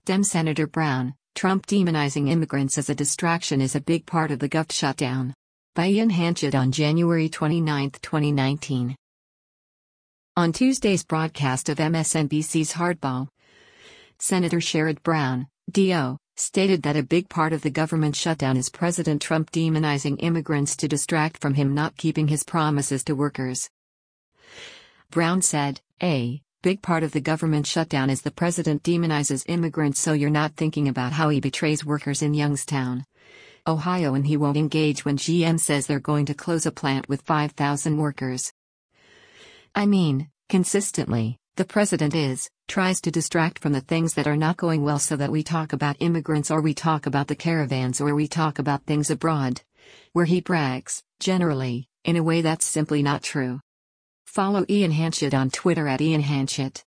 Dem Senator Brown, Trump demonizing immigrants as a distraction is a big part of the Gov shutdown. By Ian Hanchett on January 29, 2019. On Tuesday's broadcast of MSNBC's Hardball, Senator Sherrod Brown, D.O., stated that a big part of the government shutdown is President Trump demonizing immigrants to distract from him not keeping his promises to workers. Brown said, "A big part of the government shutdown is the president demonizes immigrants, so you're not thinking about how he betrays workers in Youngstown, Ohio, and he won't engage when GM says they're going to close a plant with 5,000 workers. I mean, consistently, the president tries to distract from the things that are not going well so that we talk about immigrants or we talk about the caravans or we talk about things abroad, where he brags, generally, in a way that's simply not true." Follow Ian Hanchett on Twitter at Ian Hanchett.